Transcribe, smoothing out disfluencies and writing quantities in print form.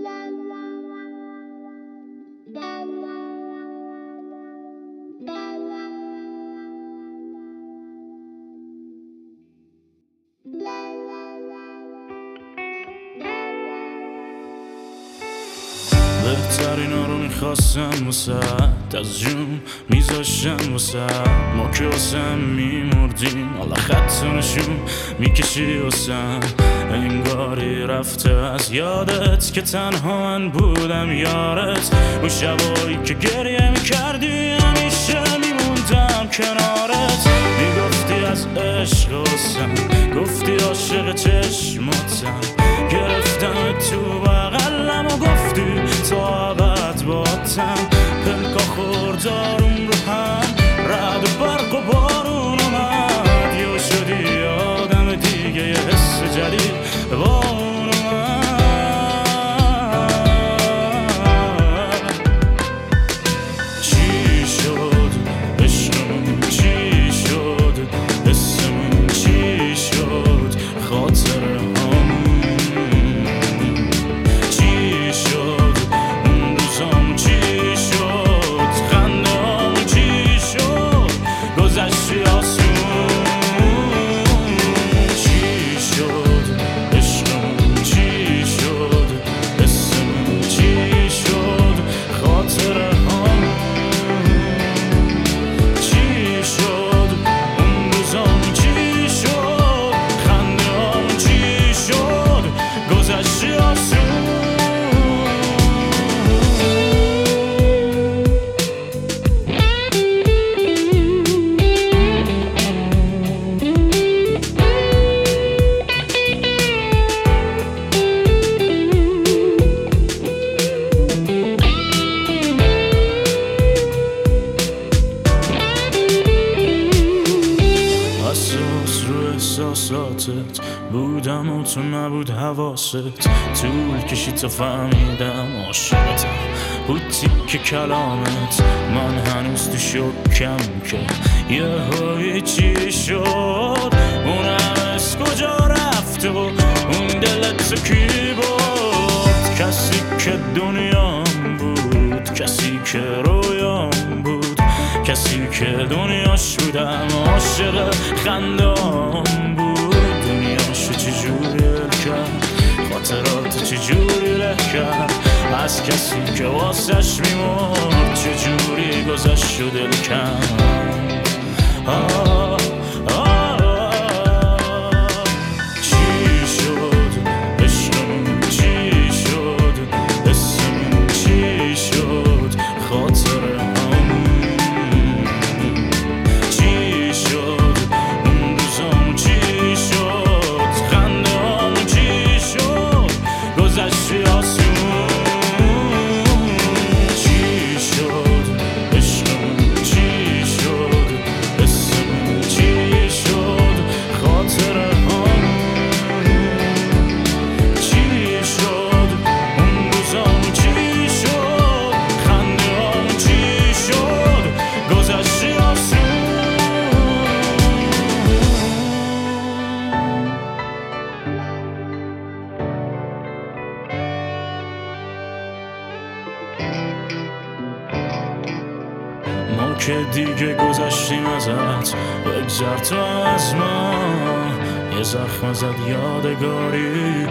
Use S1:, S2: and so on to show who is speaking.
S1: بهترین ها رو میخواستم واسه از جون میذاشتم واسه ما که واسه میمردیم حالا خط نشون میکشی واسه انگاری رفته از یادت که تنها من بودم یارت اون شبایی که گریه میکردی همیشه میموندم کنارت میگفتی از عشق واسم گفتی عاشق چشماتم گرفتم تو بغلم و گفتی تا ابد باتم پلکا خوردارم رو هم رد و برق و بارون اومد یا شدی آدم دیگه یه حس جدید بارون اومد چی شد عشقمون چی شد حسمون چی شد خاطره احساساتت بودم و تو نبود حواست طول کشید تا فهمیدم عاشقتم بود تیک کلامت من هنوز تو شکم که یه هایی چی شد اونم از کجا رفت و اون دلت کی بود کسی که دنیام بود کسی که رویام بود کسی که دنیاش بودم عاشق خندام بود دنیاشو چجوری ول کرد خاطرات چجوری له کرد از کسی که واسش میمرد چجوری گذشت و دل کم چی شد عشقمون چی شد حسمون چی شد خاطره ما که دیگه گذشتیم ازت بگذر تو از ما یه زخم زد یادگاری